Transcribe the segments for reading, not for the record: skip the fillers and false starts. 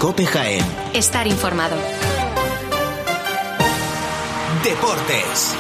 COPE Jaén. Estar informado. Deportes.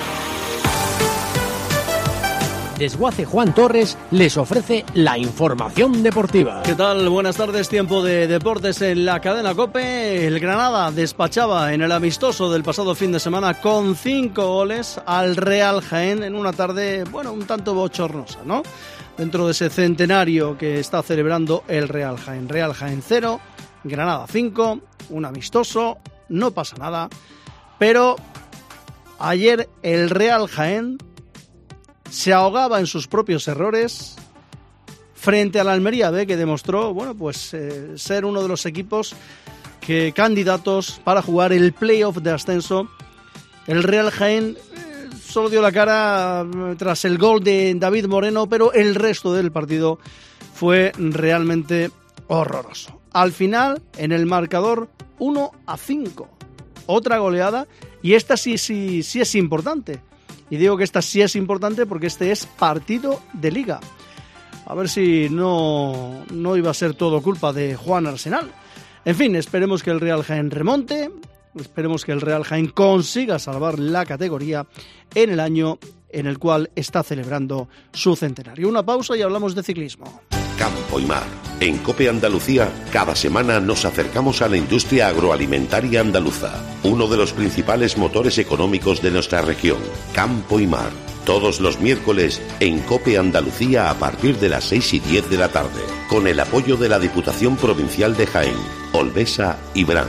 Desguace Juan Torres les ofrece la información deportiva. ¿Qué tal? Buenas tardes, tiempo de deportes en la cadena COPE. El Granada despachaba en el amistoso del pasado fin de semana con 5 goles al Real Jaén en una tarde, un tanto bochornosa, ¿no? Dentro de ese centenario que está celebrando el Real Jaén. Real Jaén 0, Granada 5, un amistoso, no pasa nada. Pero ayer el Real Jaén se ahogaba en sus propios errores frente al Almería B, que demostró ser uno de los equipos candidatos para jugar el playoff de ascenso. El Real Jaén solo dio la cara tras el gol de David Moreno, pero el resto del partido fue realmente horroroso. Al final, en el marcador, 1-5. Otra goleada, y esta sí es importante. Y digo que esta sí es importante porque este es partido de Liga. A ver si no iba a ser todo culpa de Juan Arsenal. En fin, esperemos que el Real Jaén remonte, esperemos que el Real Jaén consiga salvar la categoría en el año en el cual está celebrando su centenario. Una pausa y hablamos de ciclismo. Campo y Mar. En COPE Andalucía, cada semana nos acercamos a la industria agroalimentaria andaluza, uno de los principales motores económicos de nuestra región. Campo y Mar. Todos los miércoles en COPE Andalucía a partir de las 6:10 de la tarde, con el apoyo de la Diputación Provincial de Jaén, Olvesa y Bran.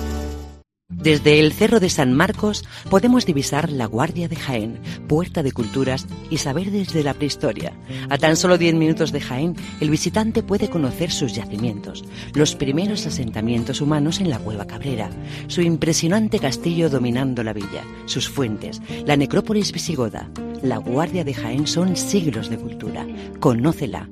Desde el Cerro de San Marcos podemos divisar la Guardia de Jaén, puerta de culturas y saber desde la prehistoria. A tan solo 10 minutos de Jaén, el visitante puede conocer sus yacimientos, los primeros asentamientos humanos en la Cueva Cabrera, su impresionante castillo dominando la villa, sus fuentes, la necrópolis visigoda. La Guardia de Jaén son siglos de cultura. Conócela.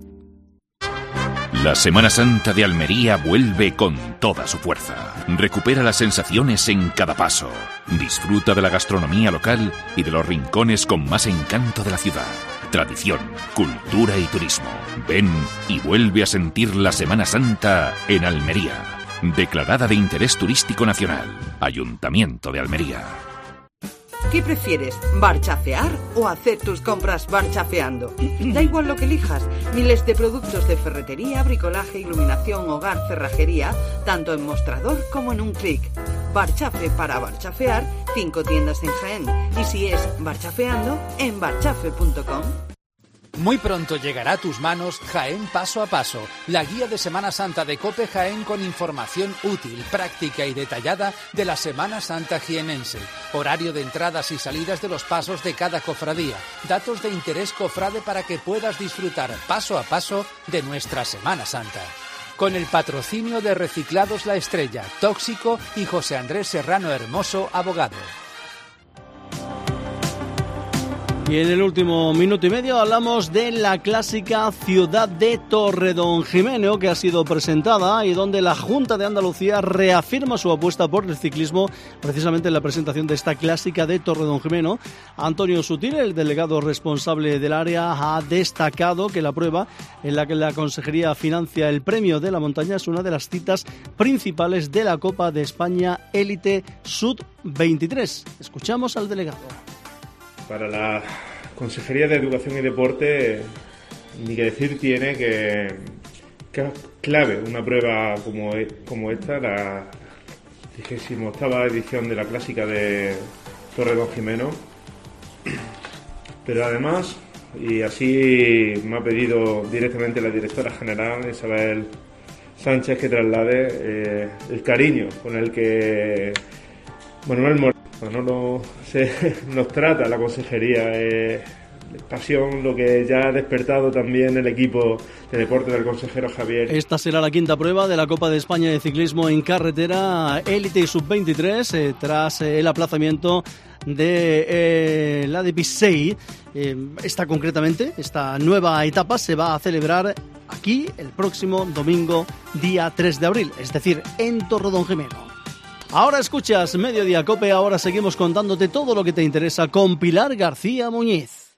La Semana Santa de Almería vuelve con toda su fuerza. Recupera las sensaciones en cada paso. Disfruta de la gastronomía local y de los rincones con más encanto de la ciudad. Tradición, cultura y turismo. Ven y vuelve a sentir la Semana Santa en Almería. Declarada de interés turístico nacional. Ayuntamiento de Almería. ¿Qué prefieres, barchafear o hacer tus compras barchafeando? Da igual lo que elijas, miles de productos de ferretería, bricolaje, iluminación, hogar, cerrajería, tanto en mostrador como en un clic. Barchafe para barchafear, 5 tiendas en Jaén. Y si es barchafeando, en barchafe.com. Muy pronto llegará a tus manos Jaén Paso a Paso, la guía de Semana Santa de COPE Jaén con información útil, práctica y detallada de la Semana Santa jienense, horario de entradas y salidas de los pasos de cada cofradía, datos de interés cofrade para que puedas disfrutar paso a paso de nuestra Semana Santa. Con el patrocinio de Reciclados La Estrella, Tóxico y José Andrés Serrano Hermoso, abogado. Y en el último minuto y medio hablamos de la clásica ciudad de Torredonjimeno, que ha sido presentada y donde la Junta de Andalucía reafirma su apuesta por el ciclismo, precisamente en la presentación de esta clásica de Torredonjimeno. Antonio Sutil, el delegado responsable del área, ha destacado que la prueba en la que la Consejería financia el Premio de la Montaña es una de las citas principales de la Copa de España Élite Sud-23. Escuchamos al delegado. Para la Consejería de Educación y Deporte, ni que decir tiene que es clave una prueba como esta, la 38ª edición de la Clásica de Torredonjimeno. Pero además, y así me ha pedido directamente la directora general, Isabel Sánchez, que traslade el cariño con el que Manuel Moreno nos trata la consejería, pasión, lo que ya ha despertado también el equipo de deporte del consejero Javier. Esta será la quinta prueba de la Copa de España de Ciclismo en Carretera Élite y Sub-23 tras el aplazamiento de la de Pissei. Esta nueva etapa se va a celebrar aquí el próximo domingo, día 3 de abril, es decir, en Torredonjimeno. Ahora escuchas Mediodía Cope, ahora seguimos contándote todo lo que te interesa con Pilar García Muñiz.